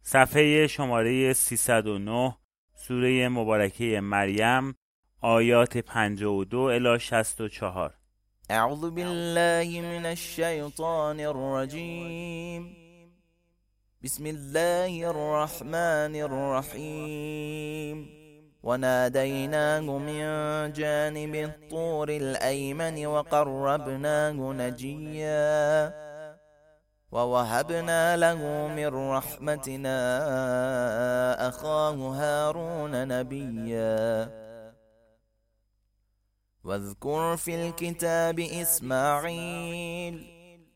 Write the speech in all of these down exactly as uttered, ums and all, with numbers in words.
صفحه شماره سیصد و نه، سوره مبارکه مریم، آیات پنجاه و دو الی شصت و چهار. اعوذ بالله من الشیطان الرجیم. بسم الله الرحمن الرحیم. وناديناه من جانب الطور الأيمن وقربناه نجيا ووهبنا له من رحمتنا أخاه هارون نبيا. واذكر في الكتاب إسماعيل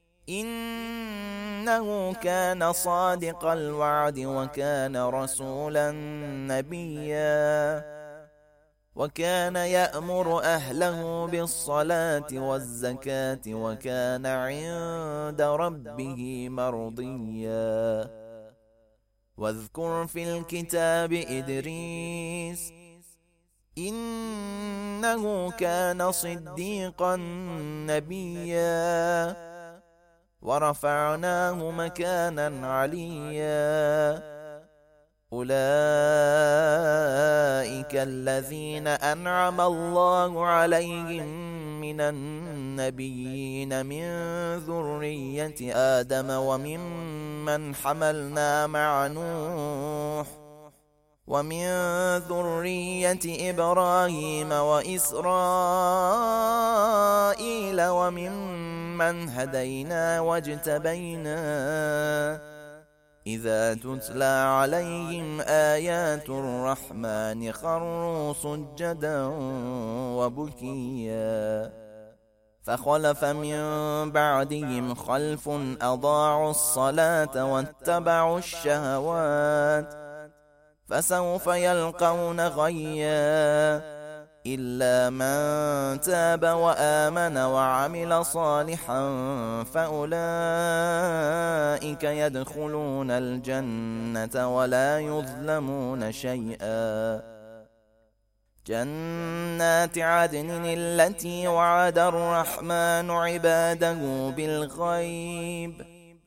إنه كان صادق الوعد وكان رسولا نبيا. وكان يأمر أهله بالصلاة والزكاة وكان عند ربه مرضيا. واذكر في الكتاب إدريس إنه كان صديقا نبيا. ورفعناه مكانا عليا. أولئك الذين أنعم الله عليهم من النبيين من ذرية آدم وممن حملنا مع نوح ومن ذرية إبراهيم وإسرائيل وممن هدينا واجتبينا. إذا تتلى عليهم آيات الرحمن خروا سجدا وبكيا. فخلف من بعدهم خلف أضاعوا الصلاة واتبعوا الشهوات فسوف يلقون غيا. إلا من تاب وآمن وعمل صالحا فأولئك يدخلون الجنة ولا يظلمون شيئا. جنات عدن التي وعد الرحمن عباده بالغيب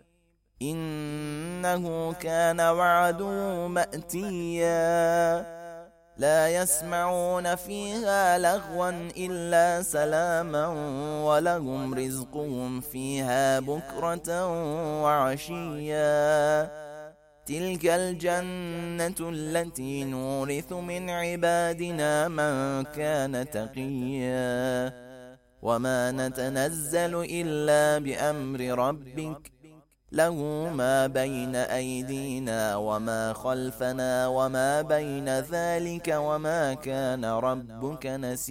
إنه كان وعده مأتيا. لا يسمعون فيها لغوا إلا سلاما ولهم رزقهم فيها بكرة وعشيا. تلك الجنة التي نورث من عبادنا من كان تقيا. وما نتنزل إلا بأمر ربك له ما بين أيدينا وما خلفنا وما بين ذلك وما كان ربك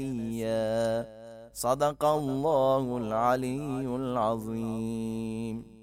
نسيا. صدق الله العلي العظيم.